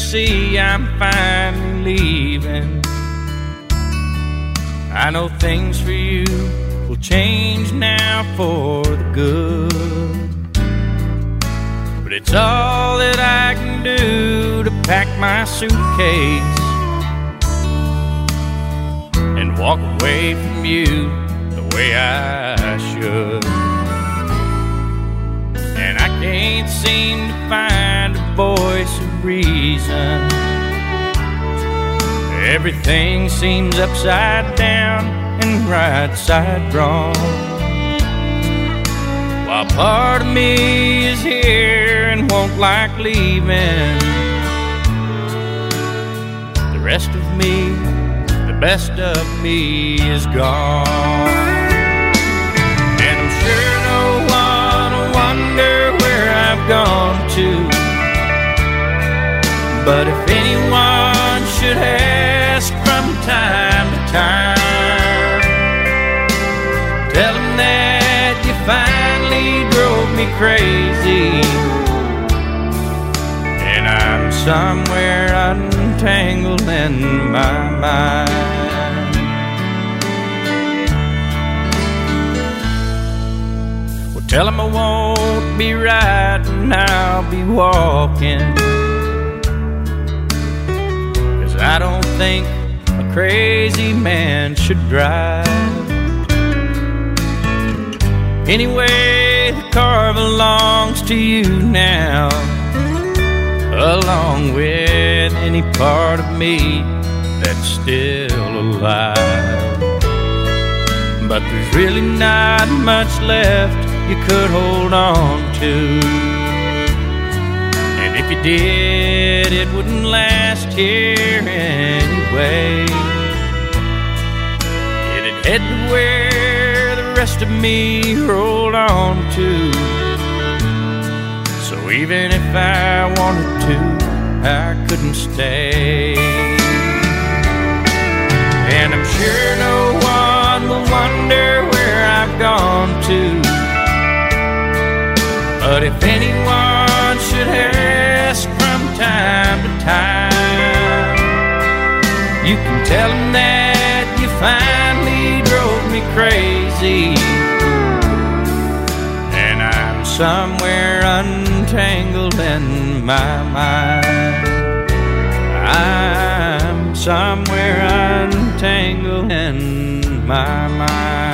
see I'm finally leaving. I know things for you will change now for the good, but it's all that I can do to pack my suitcase and walk away from you the way I should. And I can't seem to find a voice of reason. Everything seems upside down and right side wrong, while part of me is here and won't like leaving. The rest of me, the best of me is gone. And I'm sure no one will wonder where I've gone to, but if anyone should ask from time to time, tell them that you finally drove me crazy, and I'm somewhere untangled in my mind. Well, tell them I won't be riding, I'll be walking, 'cause I don't think a crazy man should drive. Anyway, the car belongs to you now, along with any part of me that's still alive. But there's really not much left you could hold on to, and if you did, it wouldn't last here anyway. It'd head to where the rest of me rolled on to. So even if I wanted to, I couldn't stay. And I'm sure no one will wonder where I've gone to, but if anyone should ask from time to time, you can tell them that you finally drove me crazy, and I'm somewhere untangled in my mind. I'm somewhere untangled in my mind.